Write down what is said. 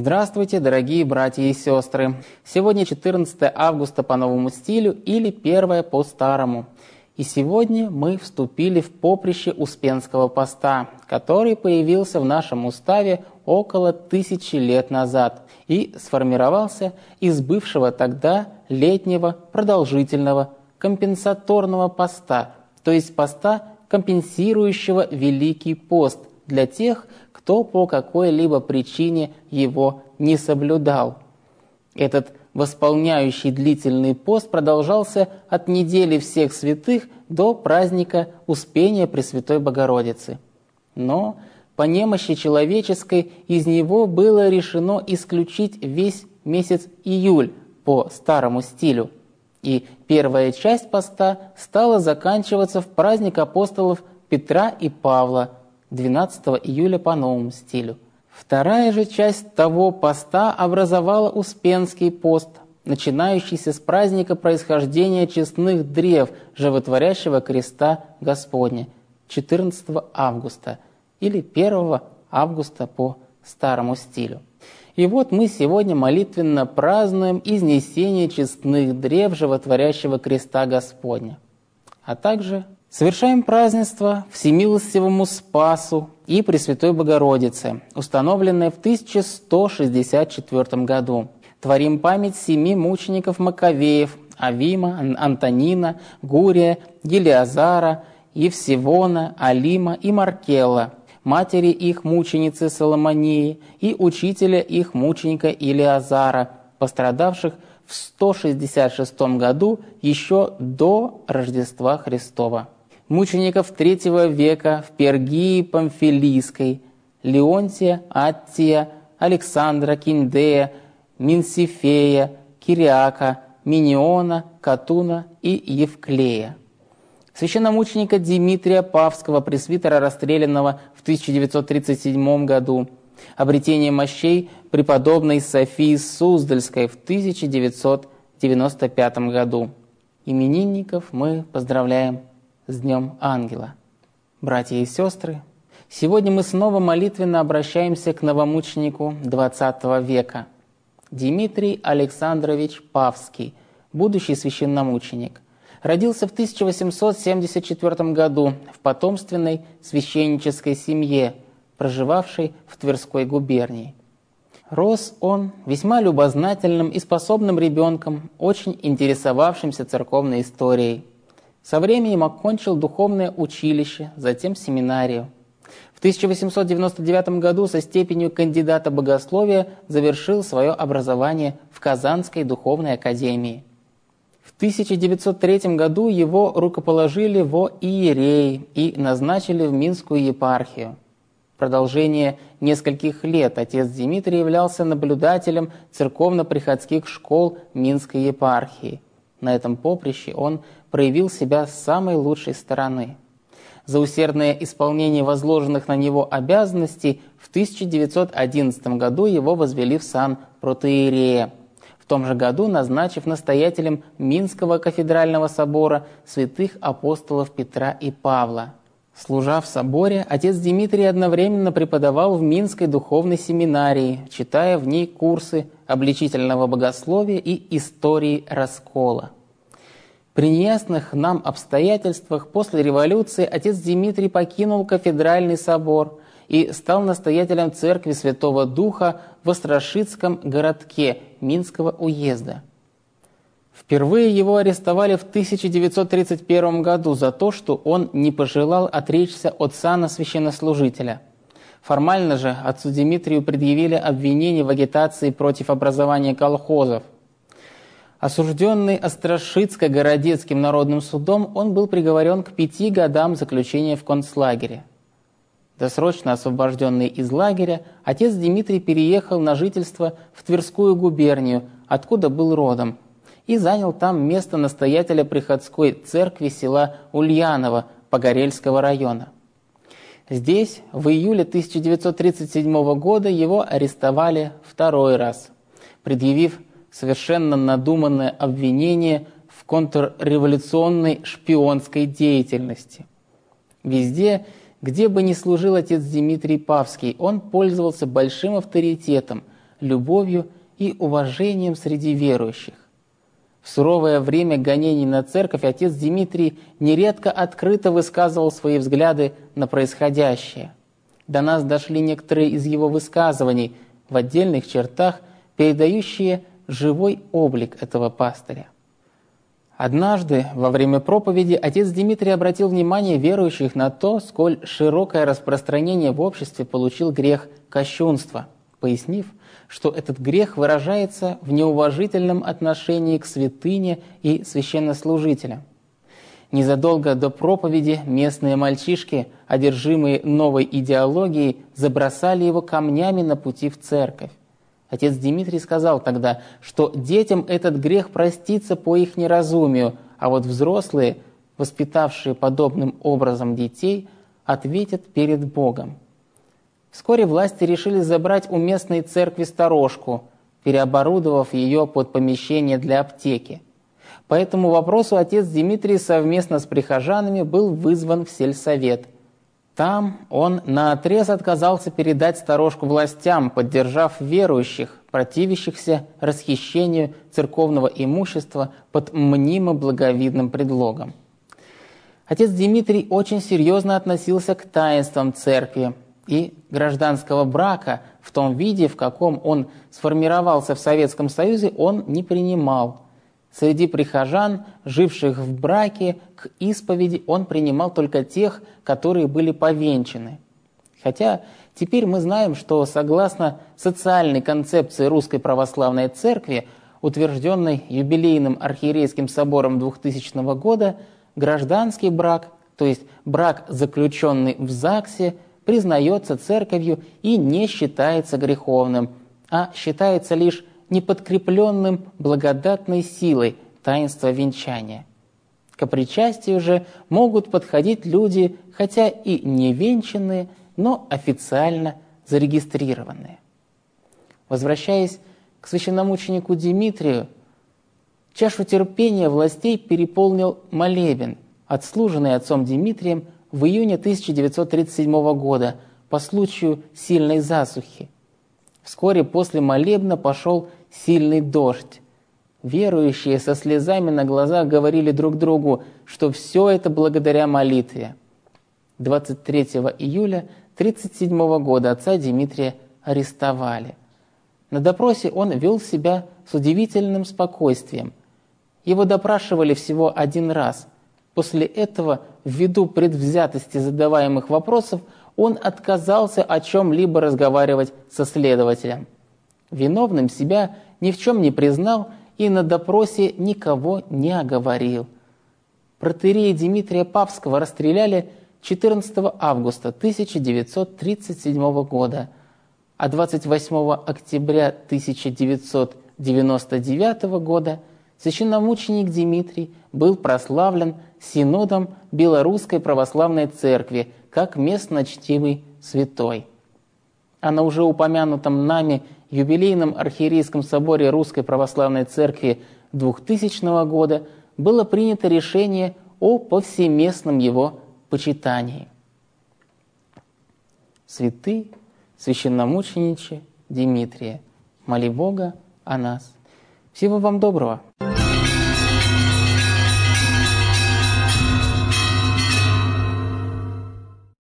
Здравствуйте, дорогие братья и сестры! Сегодня 14 августа по новому стилю или 1 по старому. И сегодня мы вступили в поприще Успенского поста, который появился в нашем уставе около 1000 лет назад и сформировался из бывшего тогда летнего продолжительного компенсаторного поста, то есть поста, компенсирующего Великий пост для тех, кто по какой-либо причине его не соблюдал. Этот восполняющий длительный пост продолжался от недели всех святых до праздника Успения Пресвятой Богородицы. Но по немощи человеческой из него было решено исключить весь месяц июль по старому стилю, и первая часть поста стала заканчиваться в праздник апостолов Петра и Павла, 12 июля по новому стилю. Вторая же часть того поста образовала Успенский пост, начинающийся с праздника происхождения честных древ Животворящего Креста Господня, 14 августа или 1 августа по старому стилю. И вот мы сегодня молитвенно празднуем изнесение честных древ Животворящего Креста Господня, а также совершаем празднество Всемилостивому Спасу и Пресвятой Богородице, установленное в 1164 году. Творим память 7 мучеников Маковеев: Авима, Антонина, Гурия, Елиазара, Евсевона, Алима и Маркелла, матери их мученицы Соломонии и учителя их мученика Илиазара, пострадавших в 166 году еще до Рождества Христова. Мучеников III века в Пергии Памфилийской: Леонтия, Аттия, Александра, Киндея, Минсифея, Кириака, Миниона, Катуна и Евклея. Священномученика Димитрия Павского, пресвитера, расстрелянного в 1937 году. Обретение мощей преподобной Софии Суздальской в 1995 году. Именинников мы поздравляем с Днем Ангела. Братья и сестры, сегодня мы снова молитвенно обращаемся к новомученику XX века. Дмитрий Александрович Павский, будущий священномученик, родился в 1874 году в потомственной священнической семье, проживавшей в Тверской губернии. Рос он весьма любознательным и способным ребенком, очень интересовавшимся церковной историей. Со временем окончил духовное училище, затем семинарию. В 1899 году со степенью кандидата богословия завершил свое образование в Казанской духовной академии. В 1903 году его рукоположили во иереи и назначили в Минскую епархию. В продолжение нескольких лет отец Дмитрий являлся наблюдателем церковно-приходских школ Минской епархии. На этом поприще он проявил себя с самой лучшей стороны. За усердное исполнение возложенных на него обязанностей в 1911 году его возвели в сан протоиерея, в том же году назначив настоятелем Минского кафедрального собора святых апостолов Петра и Павла. Служа в соборе, отец Дмитрий одновременно преподавал в Минской духовной семинарии, читая в ней курсы обличительного богословия и истории раскола. При неясных нам обстоятельствах после революции отец Дмитрий покинул кафедральный собор и стал настоятелем церкви Святого Духа в Острашицком городке Минского уезда. Впервые его арестовали в 1931 году за то, что он не пожелал отречься от сана священнослужителя. Формально же отцу Дмитрию предъявили обвинение в агитации против образования колхозов. Осужденный Острашицко-городецким народным судом, он был приговорен к 5 годам заключения в концлагере. Досрочно освобожденный из лагеря, отец Дмитрий переехал на жительство в Тверскую губернию, откуда был родом, и занял там место настоятеля приходской церкви села Ульяново Погорельского района. Здесь в июле 1937 года его арестовали второй раз, предъявив совершенно надуманное обвинение в контрреволюционной шпионской деятельности. Везде, где бы ни служил отец Дмитрий Павский, он пользовался большим авторитетом, любовью и уважением среди верующих. В суровое время гонений на церковь отец Димитрий нередко открыто высказывал свои взгляды на происходящее. До нас дошли некоторые из его высказываний, в отдельных чертах передающие живой облик этого пастыря. Однажды во время проповеди отец Димитрий обратил внимание верующих на то, сколь широкое распространение в обществе получил грех кощунства, пояснив, что этот грех выражается в неуважительном отношении к святыне и священнослужителям. Незадолго до проповеди местные мальчишки, одержимые новой идеологией, забросали его камнями на пути в церковь. Отец Димитрий сказал тогда, что детям этот грех простится по их неразумию, а вот взрослые, воспитавшие подобным образом детей, ответят перед Богом. Вскоре власти решили забрать у местной церкви сторожку, переоборудовав ее под помещение для аптеки. По этому вопросу отец Димитрий совместно с прихожанами был вызван в сельсовет. Там он наотрез отказался передать сторожку властям, поддержав верующих, противящихся расхищению церковного имущества под мнимо благовидным предлогом. Отец Димитрий очень серьезно относился к таинствам церкви, и гражданского брака в том виде, в каком он сформировался в Советском Союзе, он не принимал. Среди прихожан, живших в браке, к исповеди он принимал только тех, которые были повенчаны. Хотя теперь мы знаем, что согласно социальной концепции Русской Православной Церкви, утвержденной юбилейным архиерейским собором 2000 года, гражданский брак, то есть брак, заключенный в ЗАГСе, признается церковью и не считается греховным, а считается лишь неподкрепленным благодатной силой таинства венчания. К причастию же могут подходить люди, хотя и не венчанные, но официально зарегистрированные. Возвращаясь к священномученику Димитрию, чашу терпения властей переполнил молебен, отслуженный отцом Димитрием в июне 1937 года по случаю сильной засухи. Вскоре после молебна пошел сильный дождь. Верующие со слезами на глазах говорили друг другу, что все это благодаря молитве. 23 июля 1937 года отца Димитрия арестовали. На допросе он вел себя с удивительным спокойствием. Его допрашивали всего один раз. После этого, ввиду предвзятости задаваемых вопросов, он отказался о чем-либо разговаривать со следователем. Виновным себя ни в чем не признал и на допросе никого не оговорил. Протоиерея Димитрия Павского расстреляли 14 августа 1937 года, а 28 октября 1999 года священномученик Димитрий был прославлен Синодом Белорусской Православной Церкви как местно чтимый святой. А на уже упомянутом нами юбилейном архиерейском соборе Русской Православной Церкви 2000 года было принято решение о повсеместном его почитании. Святый священномучениче Димитрия, моли Бога о нас. Всего вам доброго!